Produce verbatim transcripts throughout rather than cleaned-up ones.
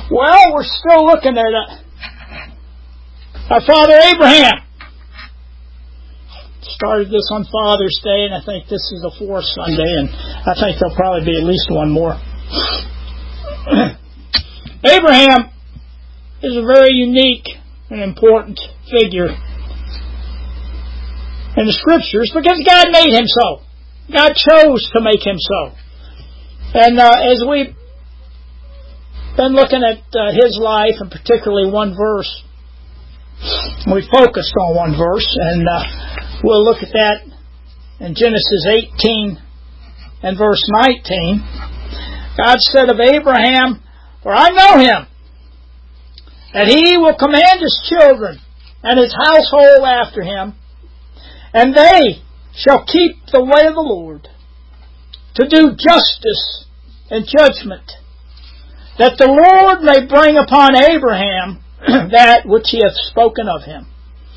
Well, we're still looking at it. Our father Abraham started this on Father's Day, and I think this is the fourth Sunday, and I think there'll probably be at least one more. Abraham is a very unique and important figure in the Scriptures because God made him so. God chose to make him so. And uh, as we've been looking at uh, his life, and particularly one verse, we focused on one verse, and uh, we'll look at that in Genesis eighteen and verse nineteen. God said of Abraham, "For I know him, that he will command his children and his household after him, and they shall keep the way of the Lord, to do justice and judgment, that the Lord may bring upon Abraham that which he hath spoken of him."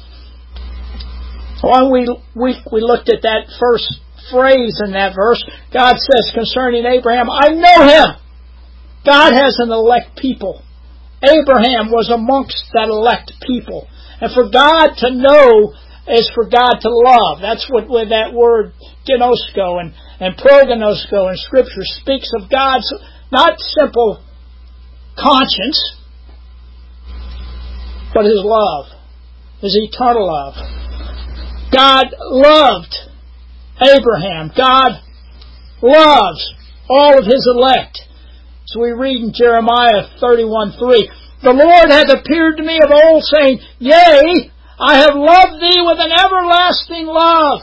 When we, we, we looked at that first phrase in that verse, God says concerning Abraham, "I know him." God has an elect people. Abraham was amongst that elect people. And for God to know is for God to love. That's what with that word gnosko and, and prognosko in Scripture speaks of God's not simple conscience, but His love, His eternal love. God loved Abraham. God loves all of His elect. So we read in Jeremiah thirty-one three, "The Lord hath appeared to me of old, saying, Yea, I have loved thee with an everlasting love.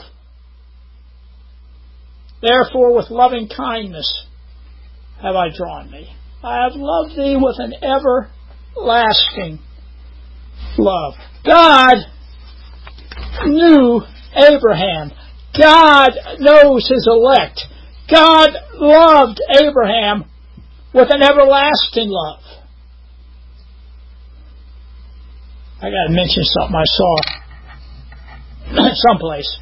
Therefore with loving kindness have I drawn thee." I have loved thee with an everlasting love. God knew Abraham. God knows His elect. God loved Abraham with an everlasting love. I got to mention something I saw someplace.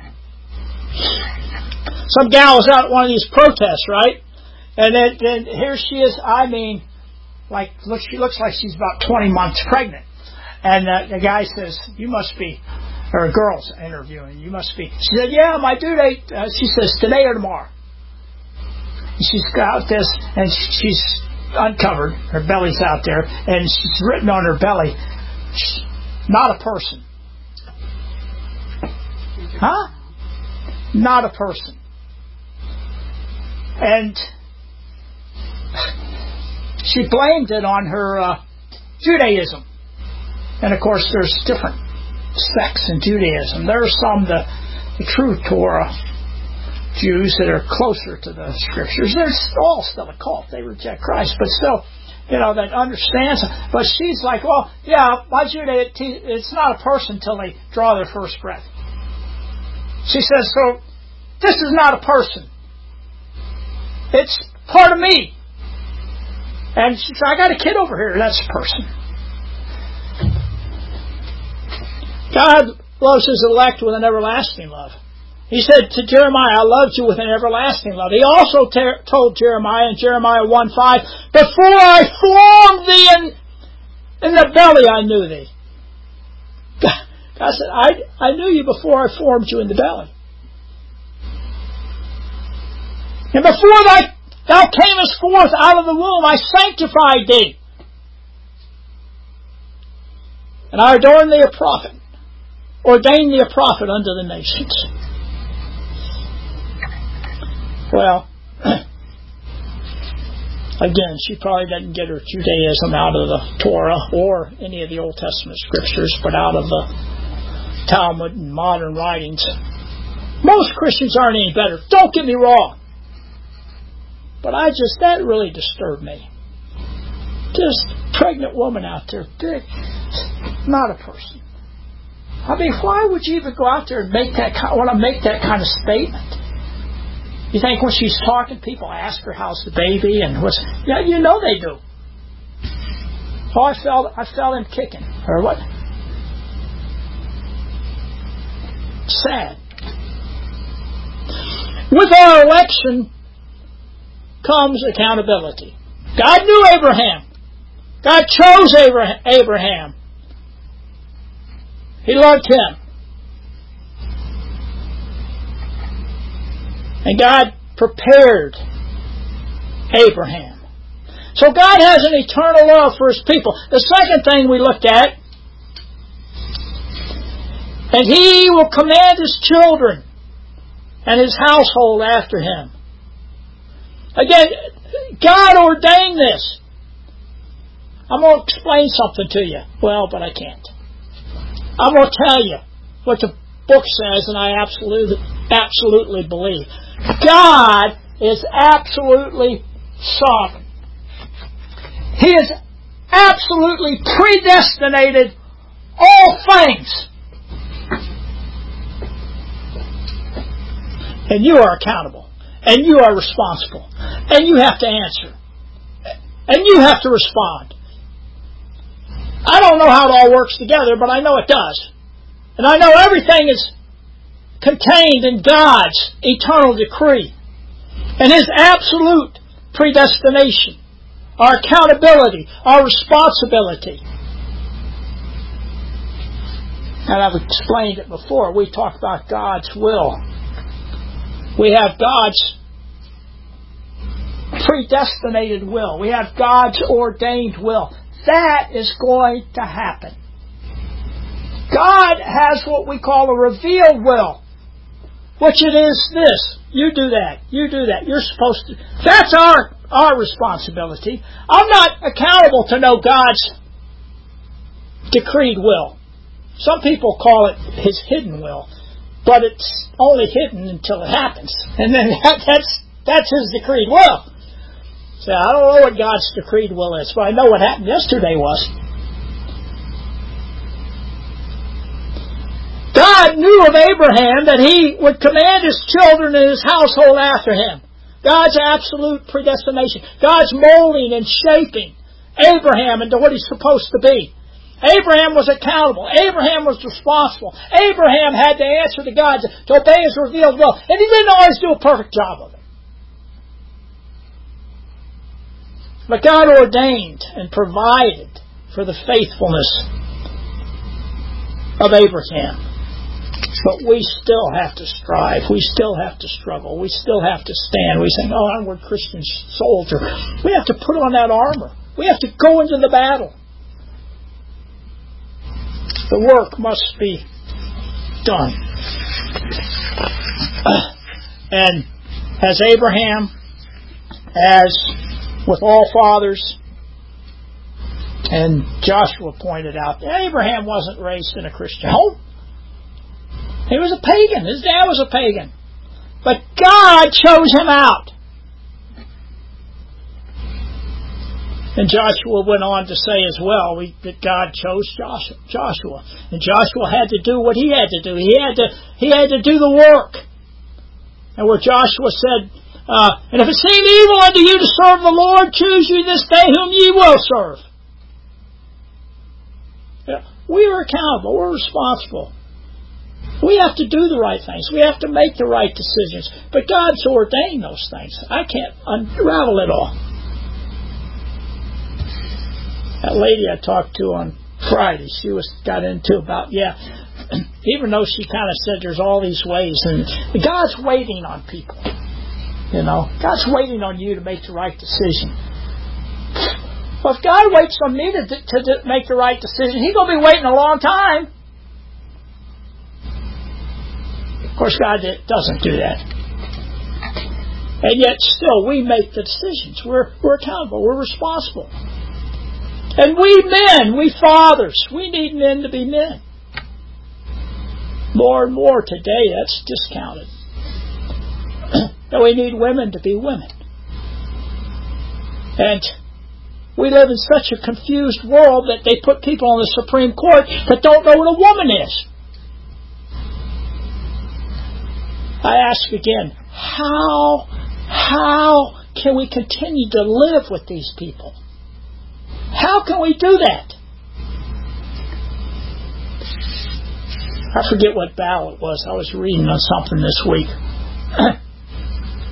Some gal was out at one of these protests, right? And then, then here she is. I mean, like look, she looks like she's about twenty months pregnant. And uh, the guy says, "You must be," or a girl's interviewing, "You must be." She said, "Yeah, my due date." Uh, she says, "Today or tomorrow." And she's got this, and she's uncovered. Her belly's out there, and she's written on her belly, "Not a person." Huh? Not a person. And she blamed it on her uh, Judaism. And of course there's different sects in Judaism. There are some, the, the true Torah Jews that are closer to the Scriptures. They're all still a cult. They reject Christ, but still, you know, that understands. But she's like, well, yeah, my Judaism, it's not a person until they draw their first breath. She says, so this is not a person. It's part of me. And she said, I got a kid over here. That's a person. God loves His elect with an everlasting love. He said to Jeremiah, "I loved you with an everlasting love." He also ter- told Jeremiah in Jeremiah one five, "Before I formed thee in, in the belly, I knew thee." God, God said, I, I knew you before I formed you in the belly. And before thy, thou camest forth out of the womb, I sanctified thee. And I adorned thee a prophet, ordained thee a prophet unto the nations. Well, again, she probably doesn't get her Judaism out of the Torah or any of the Old Testament Scriptures, but out of the Talmud and modern writings. Most Christians aren't any better. Don't get me wrong. But I just, that really disturbed me. Just pregnant woman out there, big, not a person. I mean, why would you even go out there and make that want to make that kind of statement? You think when she's talking, people ask her how's the baby and what's? Yeah, you know they do. Oh, I felt I felt him kicking or what? Sad. With our election comes accountability. God knew Abraham. God chose Abraham. He loved him. And God prepared Abraham. So God has an eternal love for His people. The second thing we looked at, and He will command His children and His household after Him. Again, God ordained this. I'm going to explain something to you. Well, but I can't. I'm going to tell you what the book says, and I absolutely, absolutely believe. God is absolutely sovereign. He has absolutely predestinated all things. And you are accountable. And you are responsible. And you have to answer. And you have to respond. I don't know how it all works together, but I know it does. And I know everything is contained in God's eternal decree and His absolute predestination, our accountability, our responsibility. And I've explained it before. We talk about God's will. We have God's predestinated will. We have God's ordained will. That is going to happen. God has what we call a revealed will, which it is this. You do that. You do that. You're supposed to. That's our, our responsibility. I'm not accountable to know God's decreed will. Some people call it His hidden will, but it's only hidden until it happens. And then that, that's, that's His decreed will. So I don't know what God's decreed will is, but I know what happened yesterday was. God knew of Abraham that he would command his children and his household after him. God's absolute predestination. God's molding and shaping Abraham into what he's supposed to be. Abraham was accountable. Abraham was responsible. Abraham had to answer to God to obey His revealed will. And he didn't always do a perfect job of it. But God ordained and provided for the faithfulness of Abraham. But we still have to strive. We still have to struggle. We still have to stand. We say, oh, I'm a Christian soldier. We have to put on that armor. We have to go into the battle. The work must be done. And as Abraham, as with all fathers, and Joshua pointed out, Abraham wasn't raised in a Christian home. He was a pagan. His dad was a pagan. But God chose him out. And Joshua went on to say as well we, that God chose Joshua. And Joshua had to do what he had to do. He had to, he had to do the work. And where Joshua said, Uh, and if it seem evil unto you to serve the Lord, choose you this day whom ye will serve. Yeah, we are accountable. We're responsible. We have to do the right things. We have to make the right decisions. But God's ordained those things. I can't unravel it all. That lady I talked to on Friday, she was got into about, yeah, even though she kind of said there's all these ways, and God's waiting on people. You know, God's waiting on you to make the right decision. Well, if God waits on me to, to, to make the right decision, He's going to be waiting a long time. Of course, God doesn't do that. And yet, still, we make the decisions. We're, we're accountable. We're responsible. And we men, we fathers, we need men to be men. More and more today, that's discounted. And we need women to be women. And we live in such a confused world that they put people on the Supreme Court that don't know what a woman is. I ask again, how, how can we continue to live with these people? How can we do that? I forget what battle it was. I was reading on something this week.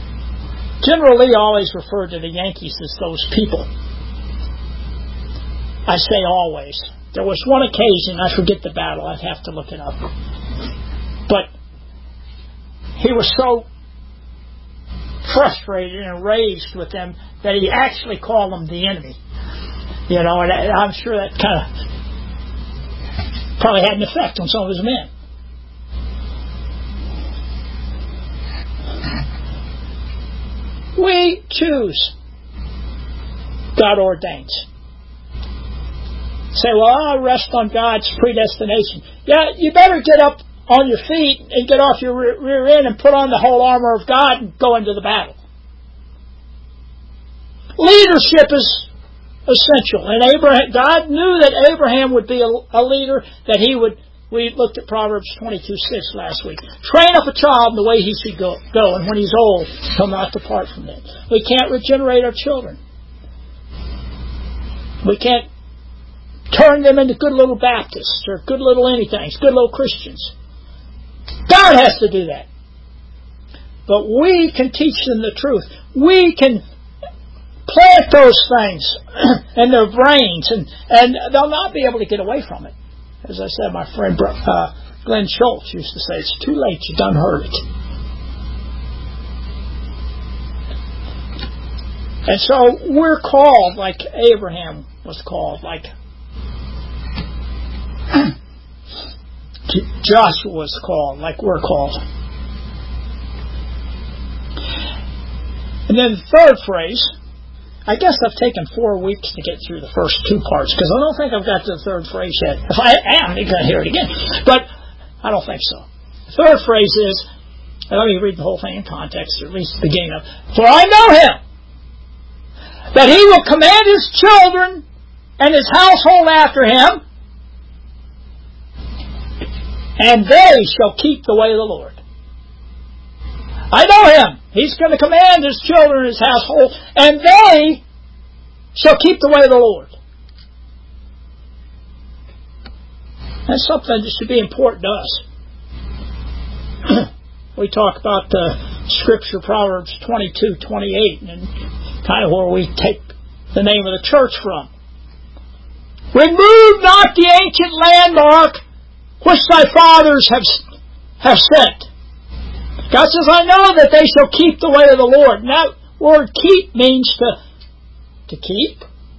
General Lee always referred to the Yankees as those people. I say always. There was one occasion, I forget the battle, I'd have to look it up. But he was so frustrated and enraged with them that he actually called them the enemy. You know, and I'm sure that kind of probably had an effect on some of his men. We choose. God ordains. Say, well, I'll rest on God's predestination. Yeah, you better get up on your feet and get off your rear end and put on the whole armor of God and go into the battle. Leadership is essential. And Abraham, God knew that Abraham would be a, a leader, that he would, we looked at Proverbs twenty-two six last week. Train up a child in the way he should go, go, and when he's old, he'll not depart from it. We can't regenerate our children. We can't turn them into good little Baptists or good little anythings, good little Christians. God has to do that. But we can teach them the truth. We can plant those things in their brains, and, and they'll not be able to get away from it. As I said, my friend uh, Glenn Schultz used to say, it's too late, you done heard it. And so we're called like Abraham was called, like Joshua was called, like we're called. And then the third phrase, I guess I've taken four weeks to get through the first two parts, because I don't think I've got to the third phrase yet. If I am, you're going to hear it again. But I don't think so. The third phrase is, and let me read the whole thing in context, or at least the beginning of it. For I know him, that he will command his children and his household after him, and they shall keep the way of the Lord. I know him. He's going to command his children and his household, and they shall keep the way of the Lord. That's something that should be important to us. We talk about the Scripture, Proverbs twenty-two twenty-eight, and kind of where we take the name of the church from. Remove not the ancient landmark which thy fathers have, have set. God says, I know that they shall keep the way of the Lord. And that word keep means to, to keep,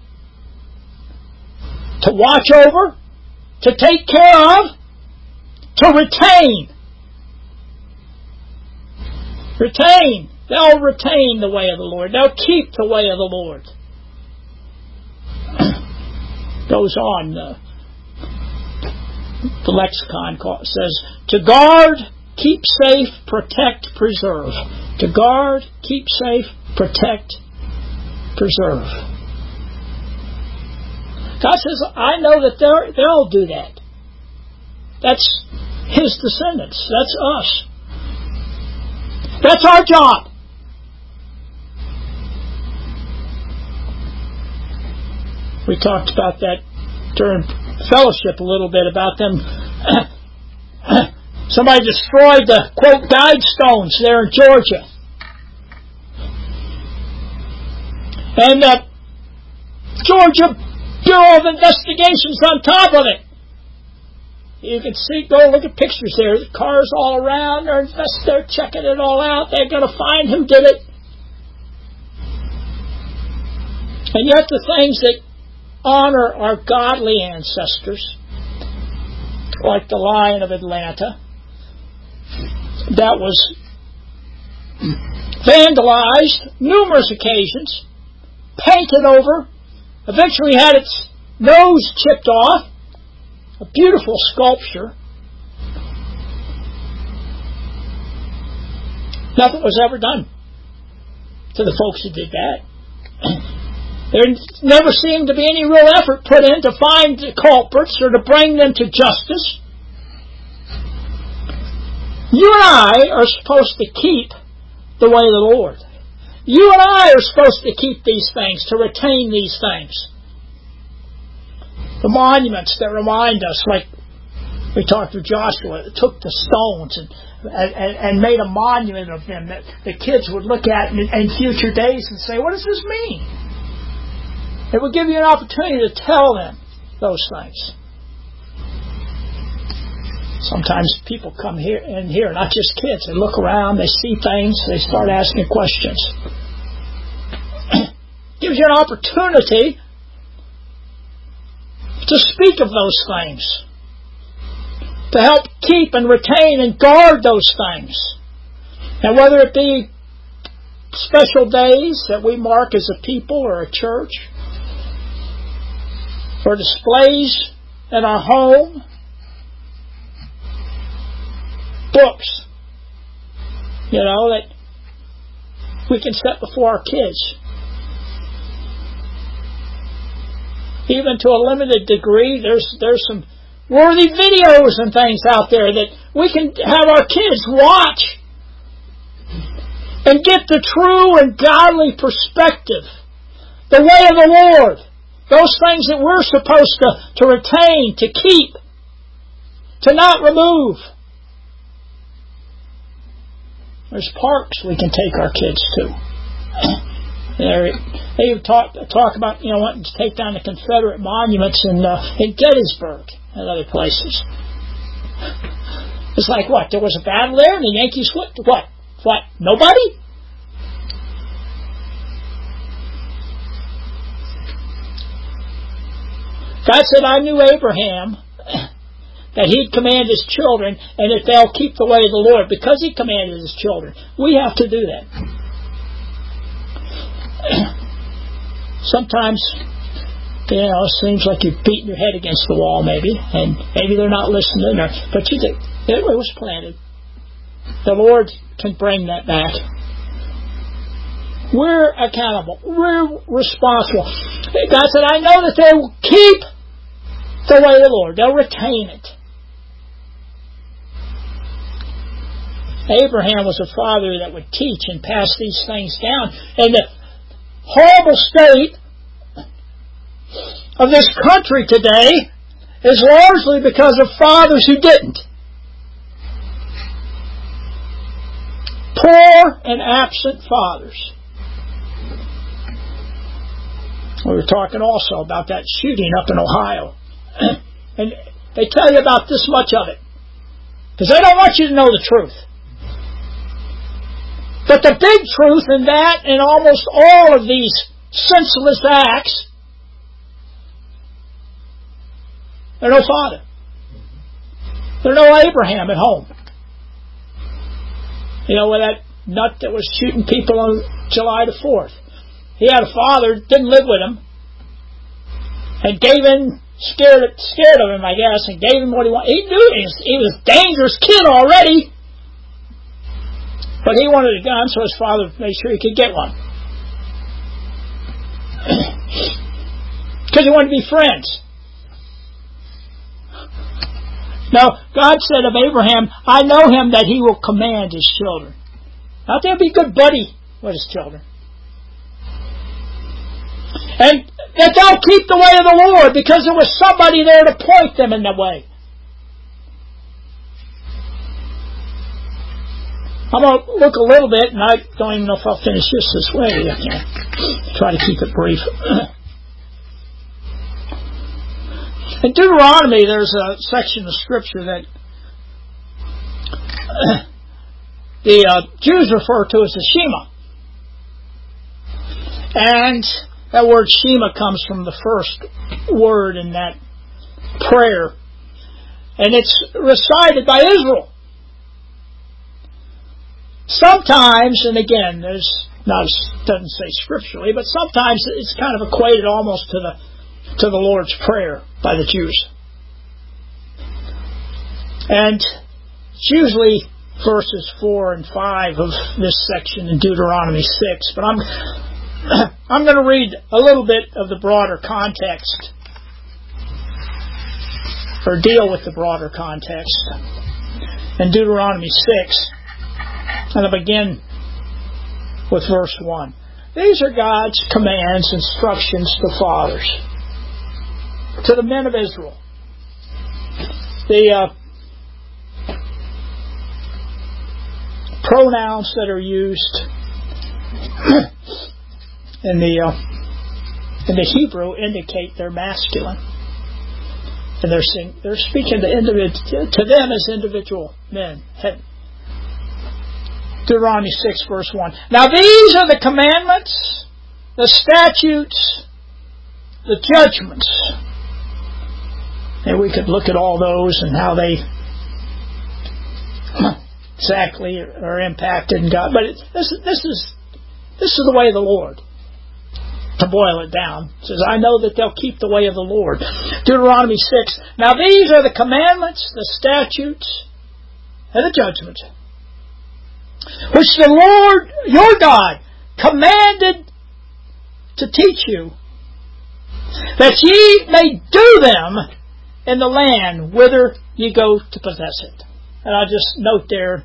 to watch over, to take care of, to retain. Retain. They'll retain the way of the Lord. They'll keep the way of the Lord. Goes on. Uh, the lexicon says, to guard, keep safe, protect, preserve. To guard, keep safe, protect, preserve. God says, I know that they'll do that. That's His descendants. That's us. That's our job. We talked about that during fellowship a little bit, about them. Somebody destroyed the, quote, guidestones there in Georgia. And the Georgia Bureau of Investigation's on top of it. You can see, go look at pictures there. The cars all around. They're, they're checking it all out. They're going to find who did it. And yet the things that honor our godly ancestors, like the Lion of Atlanta, that was vandalized numerous occasions, painted over, eventually had its nose chipped off, a beautiful sculpture. Nothing was ever done to the folks who did that. There never seemed to be any real effort put in to find the culprits or to bring them to justice. You and I are supposed to keep the way of the Lord. You and I are supposed to keep these things, to retain these things. The monuments that remind us, like we talked to Joshua, that took the stones and, and, and made a monument of them that the kids would look at in, in future days and say, what does this mean? It will give you an opportunity to tell them those things. Sometimes people come here in here, not just kids. They look around, they see things, they start asking questions. Gives you an opportunity to speak of those things, to help keep and retain and guard those things. And whether it be special days that we mark as a people or a church, or displays in our home, books, you know, that we can set before our kids. Even to a limited degree, there's there's some worthy videos and things out there that we can have our kids watch and get the true and godly perspective, the way of the Lord, those things that we're supposed to, to retain, to keep, to not remove. There's parks we can take our kids to. There, they talk talk about, you know, wanting to take down the Confederate monuments in uh, in Gettysburg and other places. It's like, what? There was a battle there, and the Yankees what? What? What? Nobody? God said, "I knew Abraham, that he'd command his children, and that they'll keep the way of the Lord," because he commanded his children. We have to do that. Sometimes, you know, it seems like you're beating your head against the wall, maybe, and maybe they're not listening, or, but you think it was planted. The Lord can bring that back. We're accountable. We're responsible. God said, "I know that they will keep the way of the Lord. They'll retain it." Abraham was a father that would teach and pass these things down. And the horrible state of this country today is largely because of fathers who didn't. Poor and absent fathers. We were talking also about that shooting up in Ohio. And they tell you about this much of it, because they don't want you to know the truth. But the big truth in that, in almost all of these senseless acts, there's no father. There's no Abraham at home. You know, with that nut that was shooting people on July the fourth. He had a father, didn't live with him, and gave in, scared scared of him, I guess, and gave him what he wanted. He knew he was, he was a dangerous kid already. But he wanted a gun, so his father made sure he could get one. Because he wanted to be friends. Now, God said of Abraham, "I know him that he will command his children." Not that he'll be a good buddy with his children. And that they'll keep the way of the Lord, because there was somebody there to point them in the way. I'm going to look a little bit, and I don't even know if I'll finish this this way. I can try to keep it brief. In Deuteronomy, there's a section of Scripture that the uh, Jews refer to as the Shema. And that word Shema comes from the first word in that prayer. And it's recited by Israel. Sometimes, and again, there's not doesn't say scripturally, but sometimes it's kind of equated almost to the to the Lord's Prayer by the Jews. And it's usually verses four and five of this section in Deuteronomy six. But I'm I'm going to read a little bit of the broader context, or deal with the broader context in Deuteronomy six. And I'll begin with verse one. These are God's commands, instructions to fathers, to the men of Israel. The uh, pronouns that are used in the uh, in the Hebrew indicate they're masculine. And they're, sing, they're speaking to, individ, to them as individual men. Deuteronomy six, verse one. Now these are the commandments, the statutes, the judgments. And we could look at all those and how they exactly are impacted in God. But it, this, this is this is the way of the Lord. To boil it down, it says, I know that they'll keep the way of the Lord. Deuteronomy six. Now these are the commandments, the statutes, and the judgments, which the Lord your God commanded to teach you, that ye may do them in the land whither ye go to possess it. And I'll just note there,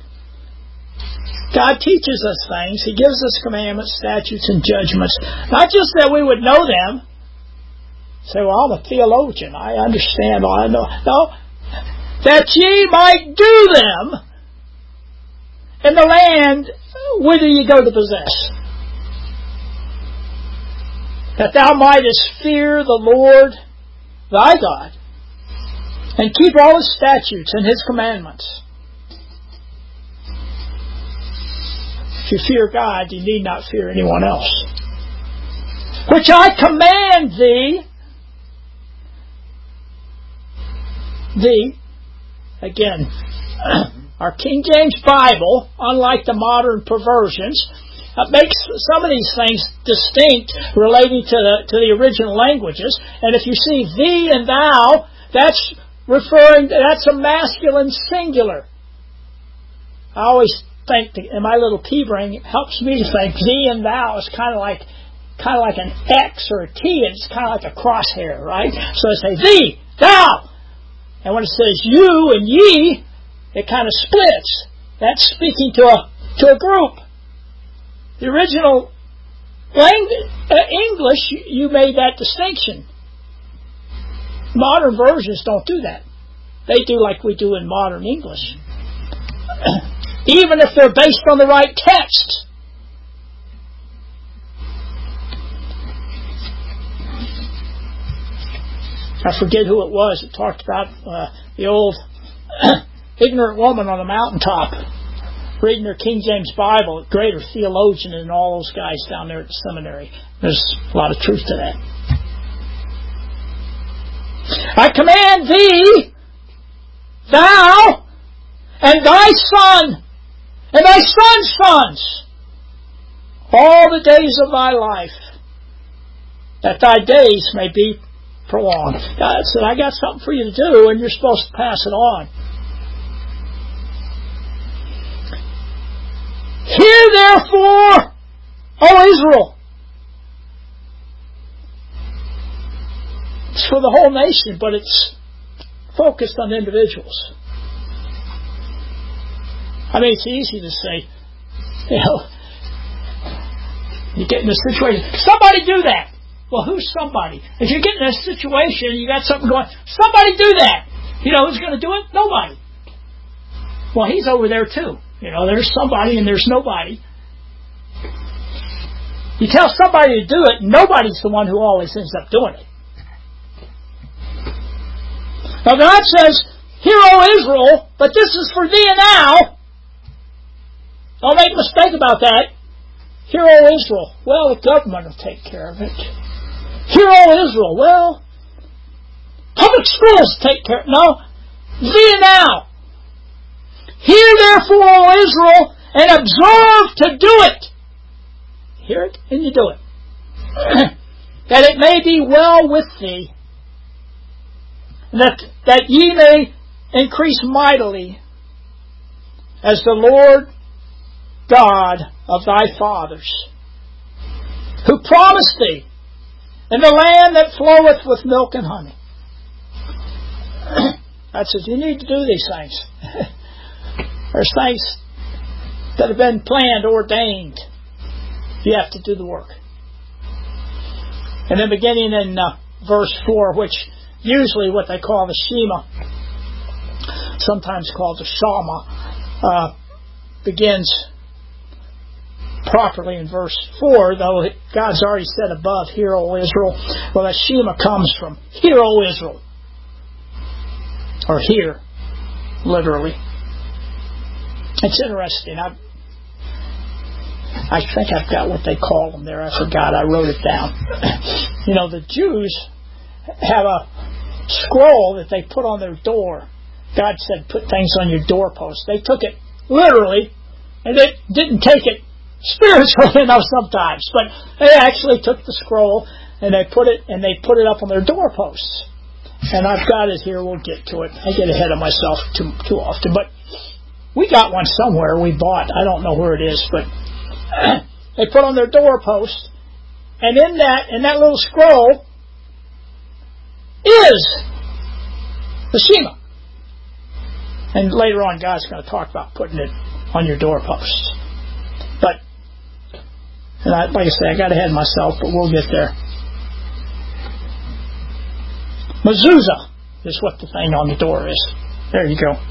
God teaches us things. He gives us commandments, statutes, and judgments. Not just that we would know them. Say, well, I'm a theologian. I understand all I know. No. That ye might do them in the land whither ye go to possess. That thou mightest fear the Lord thy God, and keep all His statutes and His commandments. If you fear God, you need not fear anyone else. Which I command thee, thee, again, our King James Bible, unlike the modern perversions, uh, makes some of these things distinct relating to the, to the original languages. And if you see thee and thou, that's referring to, that's a masculine singular. I always think, in my little pea brain, it helps me to think thee and thou is kind of like kind of like an X or a T, and it's kind of like a crosshair, right? So I say thee, thou, and when it says you and ye, it kind of splits. That's speaking to a to a group. The original language, uh, English, you made that distinction. Modern versions don't do that. They do like we do in modern English. Even if they're based on the right text. I forget who it was that talked about uh, the old ignorant woman on the mountaintop reading her King James Bible, a greater theologian than all those guys down there at the seminary. There's a lot of truth to that. I command thee, thou, and thy son, and thy son's sons, all the days of thy life, that thy days may be prolonged. God said, I got something for you to do, and you're supposed to pass it on. Hear therefore, O Israel. It's for the whole nation, but it's focused on individuals. I mean, it's easy to say, you know, you get in a situation, somebody do that. Well, who's somebody? If you're getting in a situation, you got something going, somebody do that. You know who's going to do it? Nobody. Well, he's over there too. You know, there's somebody and there's nobody. You tell somebody to do it, nobody's the one who always ends up doing it. Now God says, hear, O Israel, but this is for thee and now. Don't make a mistake about that. Hear, O Israel. Well, the government will take care of it. Hear, O Israel. Well, public schools take care of it. No. Thee and now. Hear, therefore, O Israel, and observe to do it. Hear it, and you do it. That it may be well with thee, and that, that ye may increase mightily, as the Lord God of thy fathers, who promised thee, in the land that floweth with milk and honey. That says you need to do these things. There's things that have been planned, ordained. You have to do the work. And then beginning in uh, verse four, which usually what they call the Shema, sometimes called the Shama, uh, begins properly in verse four, though God's already said above, "Hear, O Israel." Well, that Shema comes from "Hear, O Israel," or "hear," literally. It's interesting. I I think I've got what they call them there. I forgot. I wrote it down. You know, the Jews have a scroll that they put on their door. God said, "Put things on your doorpost." They took it literally, and they didn't take it spiritually enough sometimes. But they actually took the scroll and they put it and they put it up on their doorposts. And I've got it here. We'll get to it. I get ahead of myself too too often, but we got one somewhere. We bought. I don't know where it is, but they put on their doorpost, and in that in that little scroll is the Shema. And later on, God's going to talk about putting it on your doorposts. But, and I, like I say, I got ahead of myself, but we'll get there. Mezuzah is what the thing on the door is. There you go.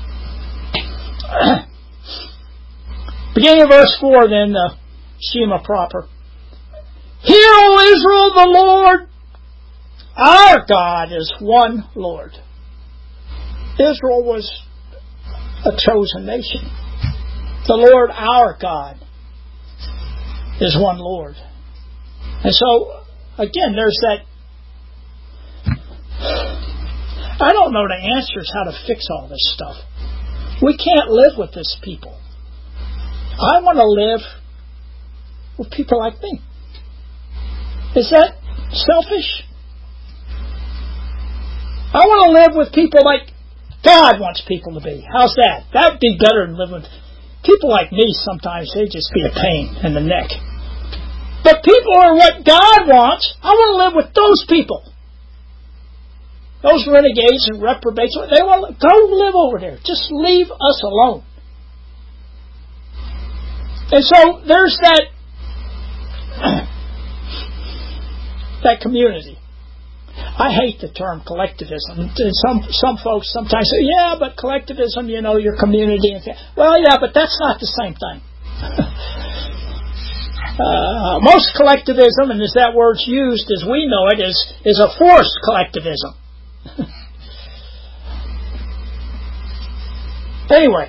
Beginning of verse four, then, the Shema proper. "Hear, O Israel, the Lord our God is one Lord." Israel was a chosen nation. The Lord our God is one Lord. And so, again, there's that. I don't know the answers how to fix all this stuff. We can't live with this people. I want to live with people like me. Is that selfish? I want to live with people like God wants people to be. How's that? That would be better than living with people like me. Sometimes they just be a pain in the neck. But people are what God wants. I want to live with those people. Those renegades and reprobates, they want to go live over there. Just leave us alone. And so there's that that community. I hate the term collectivism. And some some folks sometimes say, "Yeah, but collectivism, you know, your community." And well, yeah, but that's not the same thing. uh, most collectivism, and as that word's used as we know it, is is a forced collectivism. Anyway,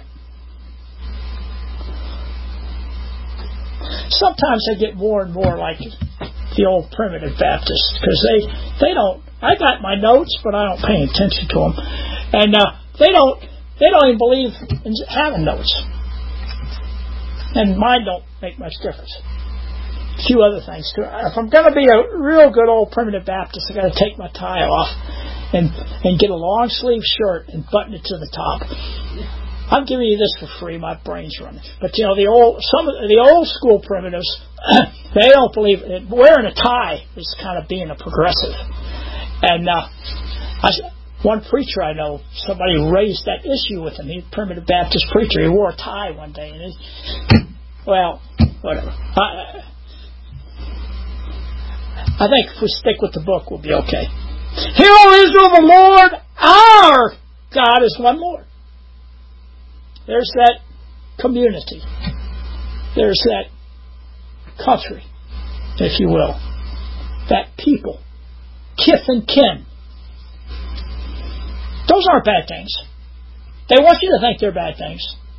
sometimes I get more and more like the old primitive Baptists, because they they don't. I got my notes, but I don't pay attention to them, and uh, they don't they don't even believe in having notes, and mine don't make much difference. A few other things too. If I'm going to be a real good old primitive Baptist, I got to take my tie off and and get a long sleeve shirt and button it to the top. I'm giving you this for free. My brain's running. But you know, the old some of the old school primitives, they don't believe it. Wearing a tie is kind of being a progressive. And uh, I, one preacher I know, somebody raised that issue with him. He's a primitive Baptist preacher. He wore a tie one day, and he, well, whatever. I, I think if we stick with the book, we'll be okay. Hear, O Israel, the Lord our God is one Lord. There's that community. There's that country, if you will. That people. Kith and kin. Those aren't bad things. They want you to think they're bad things.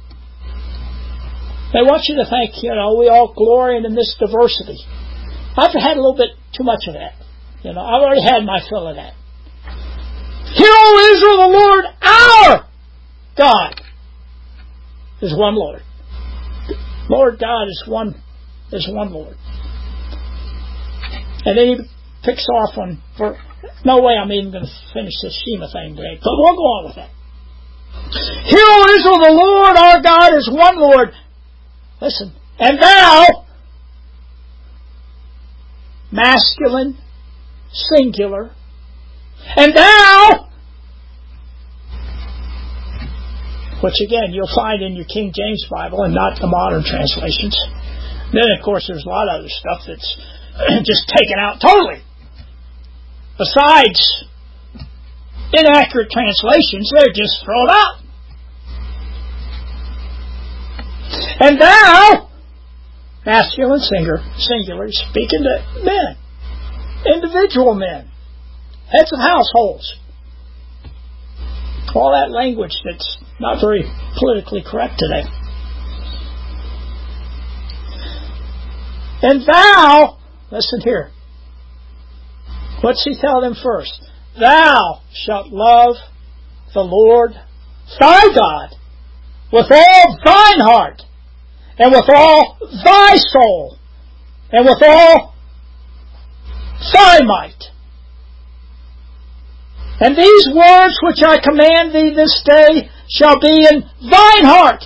They want you to think, you know, we all glory in this diversity. I've had a little bit too much of that. You know, I've already had my fill of that. Hear, O Israel, the Lord our God is one Lord. Lord God is one is one Lord. And then he picks off on for no way I'm even going to finish this Shema thing today, but we'll go on with that. Hear, O Israel, the Lord our God is one Lord. Listen, and thou, masculine, singular, and thou, which again you'll find in your King James Bible and not the modern translations. Then of course there's a lot of other stuff that's just taken out totally. Besides inaccurate translations, they're just thrown out. And thou, masculine singular, singular, speaking to men, individual men, heads of households. All that language that's not very politically correct today. And thou, listen here, what's he tell them first? Thou shalt love the Lord thy God with all thine heart, and with all thy soul, and with all thy might. And these words which I command thee this day shall be in thine heart.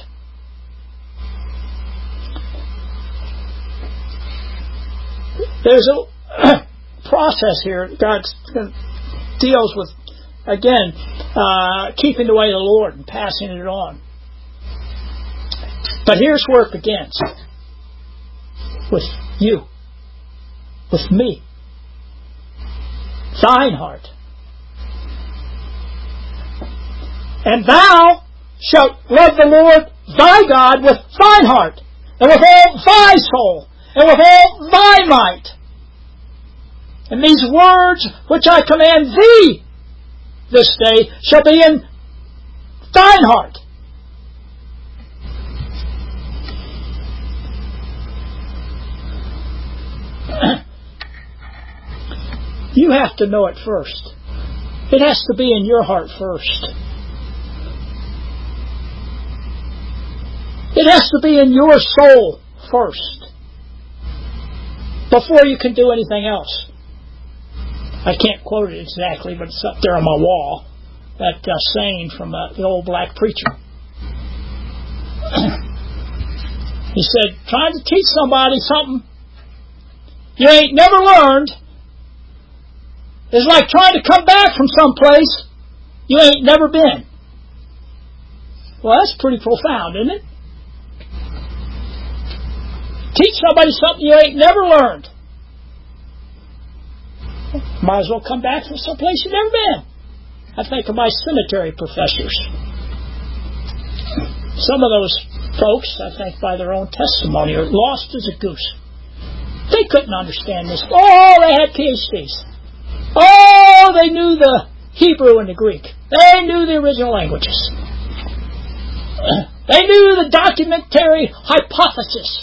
There's a process here. God deals with, again, uh, keeping the way of the Lord and passing it on. But here's where it begins. With you. With me. Thine heart. And thou shalt love the Lord thy God with thine heart, and with all thy soul, and with all thy might. And these words which I command thee this day shall be in thine heart. You have to know it first. It has to be in your heart first. It has to be in your soul first before you can do anything else. I can't quote it exactly, but it's up there on my wall. That uh, saying from uh, the old black preacher. He said, trying to teach somebody something you ain't never learned is like trying to come back from someplace you ain't never been. Well, that's pretty profound, isn't it? Teach somebody something you ain't never learned. Might as well come back from someplace you've never been. I think of my seminary professors. Some of those folks, I think by their own testimony, are lost as a goose. They couldn't understand this. Oh, they had P H Ds. Oh, they knew the Hebrew and the Greek. They knew the original languages. They knew the documentary hypothesis,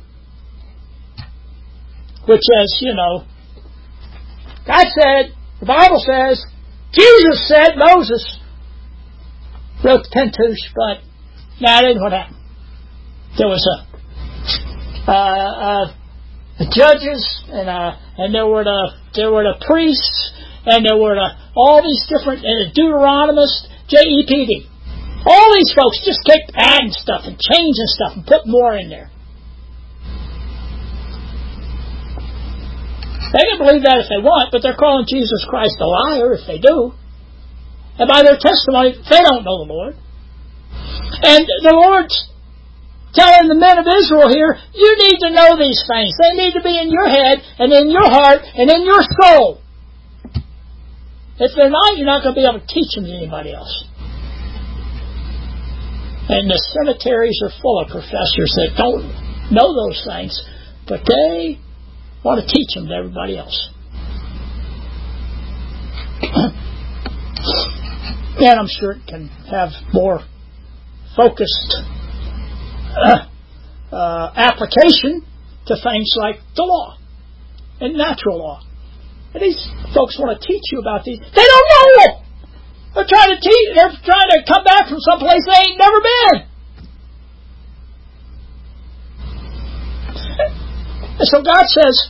which is, you know, God said, the Bible says, Jesus said, Moses wrote the Pentateuch, but now that ain't what happened. There was a, uh, uh, the judges, and uh, and there were the there were the priests, and there were the, all these different, and the Deuteronomists, J E P D. All these folks just kept adding stuff and changing stuff and putting more in there. They can believe that if they want, but they're calling Jesus Christ a liar if they do. And by their testimony, they don't know the Lord. And the Lord's telling the men of Israel here, you need to know these things. They need to be in your head and in your heart and in your soul. If they're not, you're not going to be able to teach them to anybody else. And the cemeteries are full of professors that don't know those things, but they want to teach them to everybody else. And I'm sure it can have more focused uh, uh, application to things like the law and natural law. And these folks want to teach you about these. They don't know it. They're trying to teach. They're trying to come back from someplace they ain't never been. And so God says,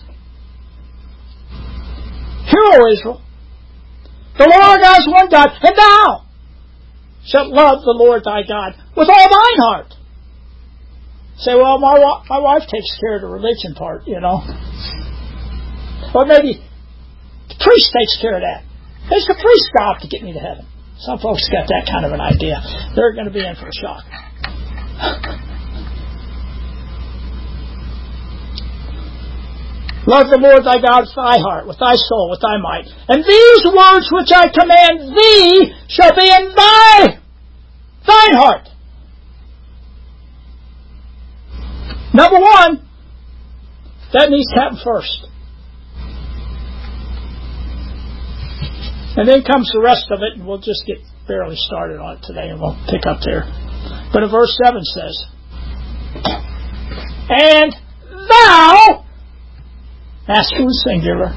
"Hear, O Israel, the Lord our God is one God, and thou shalt love the Lord thy God with all thine heart." Say, well, my my wife takes care of the religion part, you know. Or maybe the priest takes care of that. It's the priest's job to get me to heaven. Some folks got that kind of an idea. They're going to be in for a shock. Love the Lord thy God with thy heart, with thy soul, with thy might. And these words which I command thee shall be in thy thine heart. Number one, That needs to happen first. And then comes the rest of it, and we'll just get barely started on it today, and we'll pick up there. But in verse seven says, and thou, masculine singular,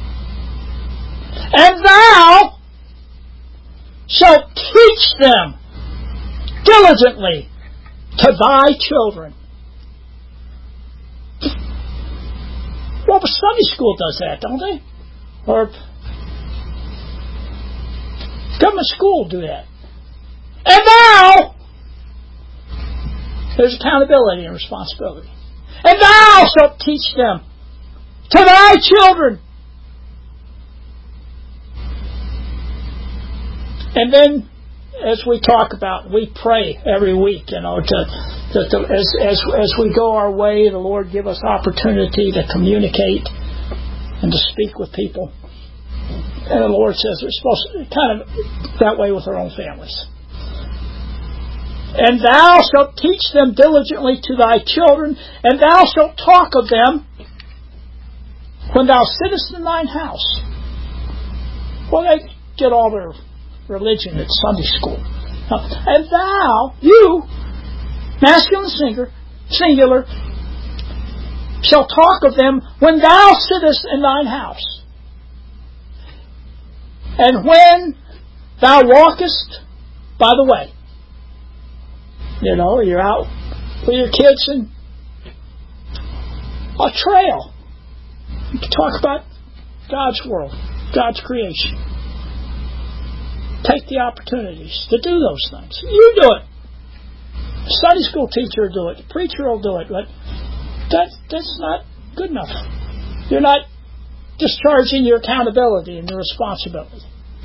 and thou shalt teach them diligently to thy children. Well, but Sunday school does that, don't they? Or government school do that. And thou, there's accountability and responsibility. And thou shalt teach them to thy children. And then, as we talk about, we pray every week, you know, to, to, to as, as as we go our way, the Lord give us opportunity to communicate and to speak with people. And the Lord says we're supposed to kind of that way with our own families. And thou shalt teach them diligently to thy children, and thou shalt talk of them when thou sittest in thine house. Well, they get all their religion at Sunday school. And thou, you, masculine singular, singular, shall talk of them when thou sittest in thine house. And when thou walkest by the way. You know, you're out with your kids in a trail. You can talk about God's world, God's creation. Take the opportunities to do those things. You do it. The Sunday school teacher will do it. The preacher will do it. But that, that's not good enough. You're not discharging your accountability and your responsibility.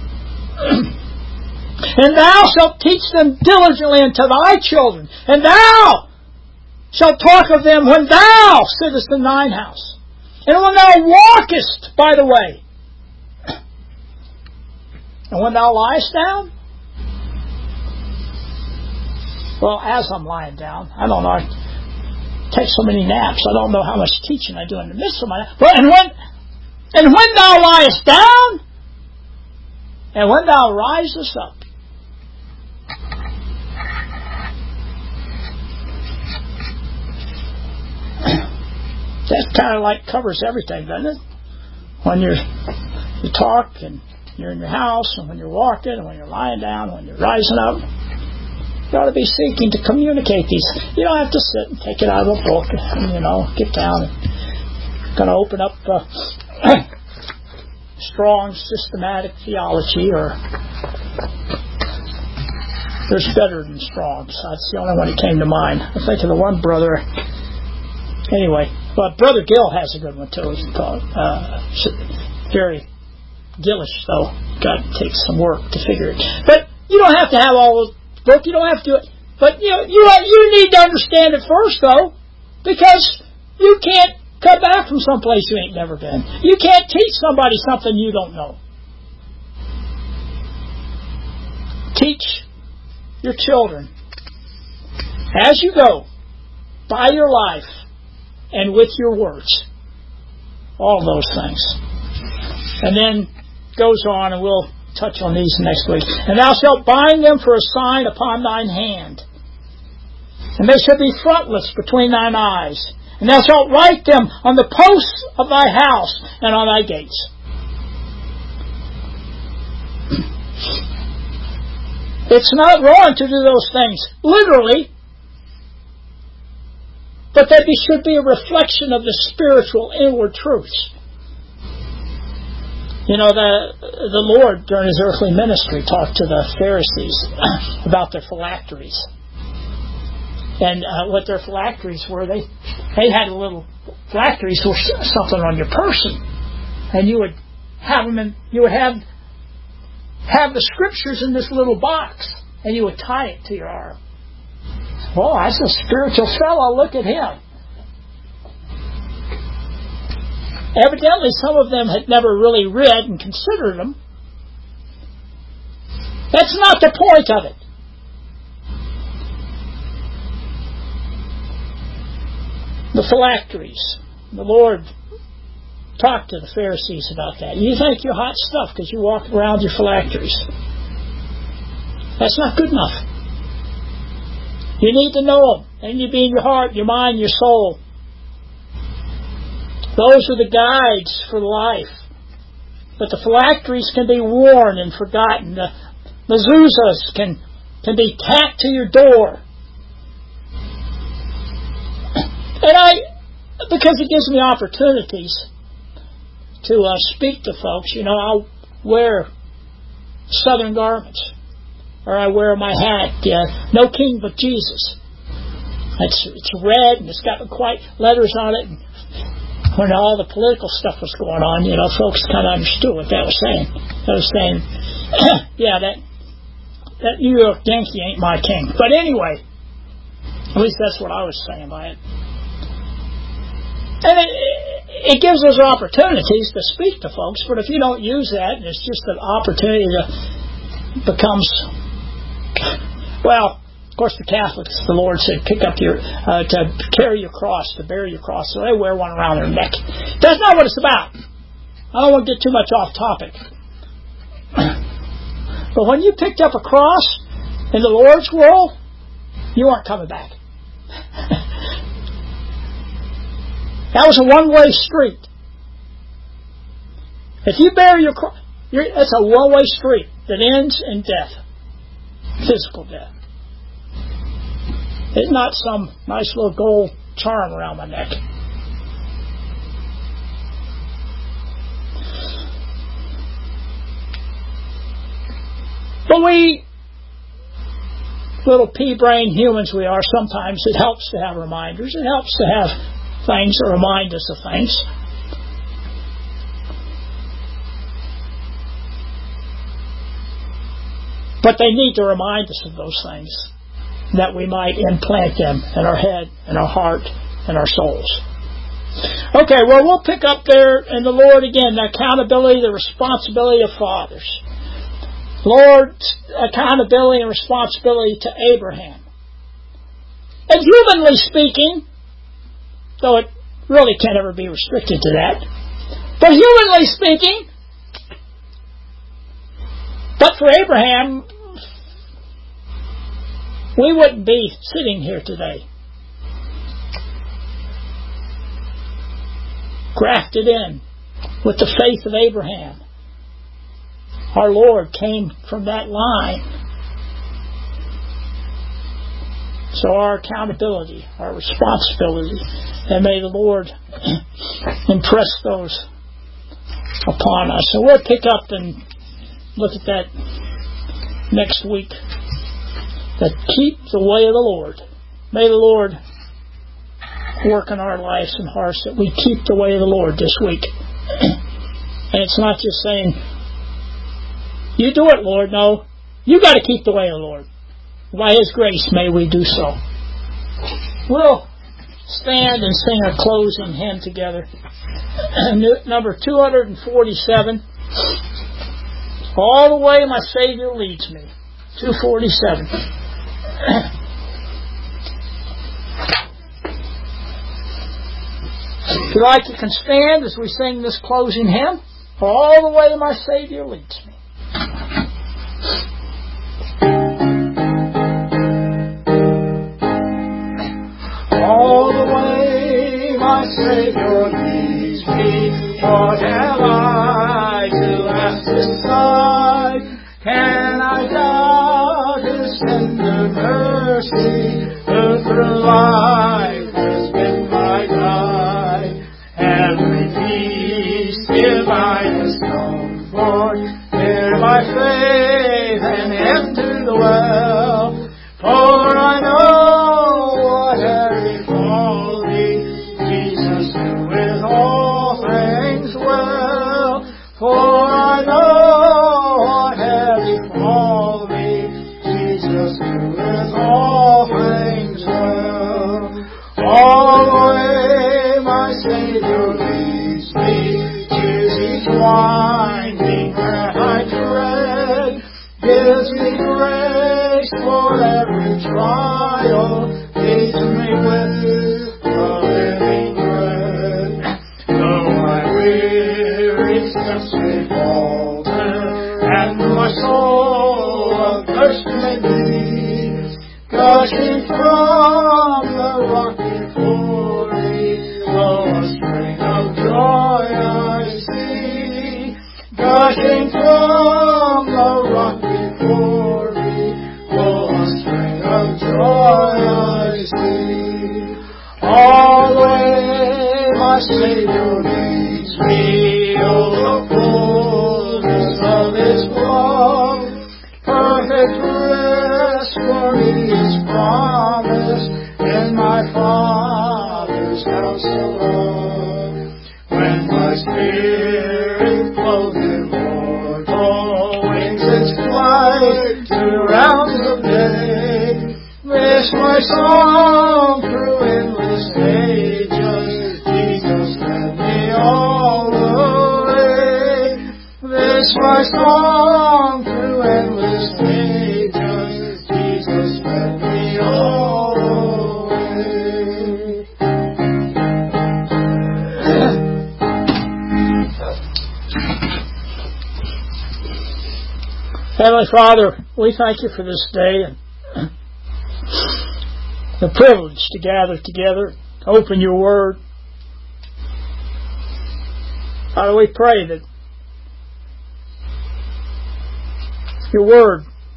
And thou shalt teach them diligently unto thy children, and thou shalt talk of them when thou sittest in thine house, and when thou walkest by the way, and when thou liest down. Well, as I'm lying down, I don't know, I take so many naps, I don't know how much teaching I do in the midst of my nap. But and when and when thou liest down, and when thou risest up. That kind of like covers everything, doesn't it? When you're, you talk, and you're in your house, and when you're walking, and when you're lying down, and when you're rising up, you ought to be seeking to communicate these. You don't have to sit and take it out of a book, and, you know, get down and going to open up uh, strong systematic theology, or there's better than Strong's. That's the only one that came to mind. I think of the one brother. Anyway, but Brother Gill has a good one too. It's called uh, very Gillish, though. Got to take some work to figure it. But you don't have to have all the book. You don't have to do it. But you know, you you need to understand it first, though, because you can't come back from someplace you ain't never been. You can't teach somebody something you don't know. Teach your children as you go by your life and with your words. All those things. And then goes on, and we'll touch on these next week. And thou shalt bind them for a sign upon thine hand, and they shall be frontlets between thine eyes. And thou shalt write them on the posts of thy house and on thy gates. It's not wrong to do those things literally, but that they should be a reflection of the spiritual inward truths. You know, the the Lord, during His earthly ministry, talked to the Pharisees about their phylacteries. And uh, what their phylacteries were, they they had a little phylacteries were something on your person. And you would have them in, you would have, have the scriptures in this little box, and you would tie it to your arm. Well, that's a spiritual fellow. Look at him. Evidently, some of them had never really read and considered them. That's not the point of it. The phylacteries. The Lord talked to the Pharisees about that. You think you're hot stuff because you walk around your phylacteries. That's not good enough. You need to know them. They need to be in your heart, your mind, your soul. Those are the guides for life. But the phylacteries can be worn and forgotten. The mezuzahs can, can be tacked to your door. And I, because it gives me opportunities to uh, speak to folks, you know, I'll wear Southern garments. Or I wear my hat, uh, no king but Jesus. It's, it's red and it's got the white letters on it. And when all the political stuff was going on, you know, folks kind of understood what that was saying. That was saying, yeah, that that New York Yankee ain't my king. But anyway, at least that's what I was saying by it. And it, it gives us opportunities to speak to folks, but if you don't use that, and it's just an opportunity to becomes, well, of course, the Catholics, the Lord said, pick up your, uh, to carry your cross, to bear your cross. So they wear one around their neck. That's not what it's about. I don't want to get too much off topic. But when you picked up a cross in the Lord's world, you aren't coming back. That was a one-way street. If you bear your cross, it's a one-way street that ends in death. Physical death. It's not some nice little gold charm around my neck. But we, little pea-brained humans we are, sometimes it helps to have reminders. It helps to have things that remind us of things. But they need to remind us of those things, that we might implant them in our head, in our heart, in our souls. Okay, well, we'll pick up there in the Lord again, the accountability, the responsibility of fathers. Lord's accountability and responsibility to Abraham. And humanly speaking, though it really can't ever be restricted to that, but humanly speaking, but for Abraham, we wouldn't be sitting here today. Grafted in with the faith of Abraham. Our Lord came from that line. So our accountability, our responsibility, and may the Lord impress those upon us. So we'll pick up and look at that next week. That keep the way of the Lord. May the Lord work in our lives and hearts that we keep the way of the Lord this week. And it's not just saying, you do it, Lord. No, you got to keep the way of the Lord. By His grace may we do so. We'll stand and sing our closing hymn together. Number two forty-seven. All the way my Savior leads me. two forty-seven. If you like, you can stand as we sing this closing hymn. All the way my Savior leads me. All the way my Savior leads me. What have I to ask beside? Can I doubt His tender mercy, who through life has been my guide? Heavenly peace divine comfort, hear my faith and enter the well. For I know whatever befall me, Jesus doeth all things well. For I know all things well. All the way my Savior leads me, choose each winding path I tread, gives me grace for every trial, feeds me with the living bread. soul athirst may be, gushing from the rock before me. Oh, a spring of joy I see, gushing from the rock before me. Oh, a spring of joy I see. All the way my Savior leads me, oh, the fullness of His love, perfect rest for me is promised in my Father's house above. When my spirit clothed in mortal wings its flight to realms of day, this my song through endless ages, Jesus led me all the way. This my song through endless ages, Jesus led me all the way. Heavenly Father, we thank You for this day and the privilege to gather together, to open Your Word. Father, we pray that Your Word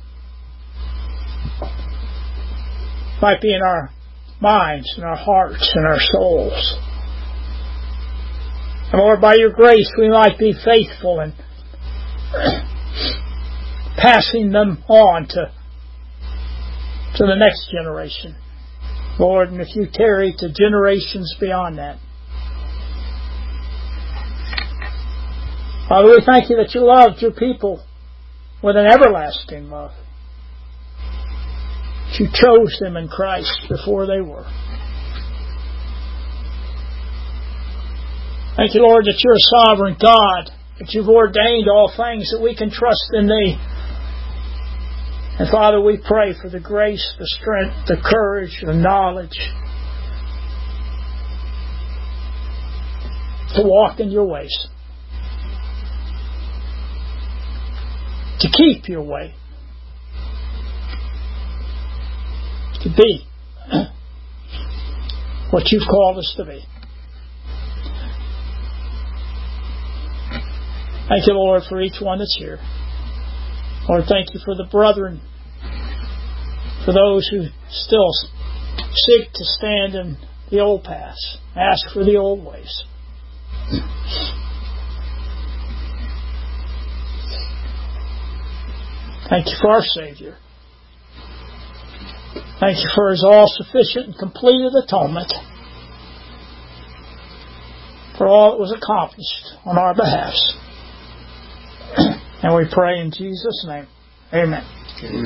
might be in our minds, in our hearts, in our souls. And Lord, by Your grace we might be faithful in passing them on to, to the next generation. Lord, and if You tarry, to generations beyond that. Father, we thank You that You loved Your people with an everlasting love. That You chose them in Christ before they were. Thank You, Lord, that You're a sovereign God, that You've ordained all things, that we can trust in Thee. And Father, we pray for the grace, the strength, the courage, the knowledge to walk in Your ways, to keep Your way, to be what You've called us to be. Thank You, Lord, for each one that's here. Lord, thank You for the brethren, for those who still seek to stand in the old paths, ask for the old ways. Thank You for our Savior. Thank You for His all-sufficient and completed atonement, for all that was accomplished on our behalf. And we pray in Jesus' name. Amen.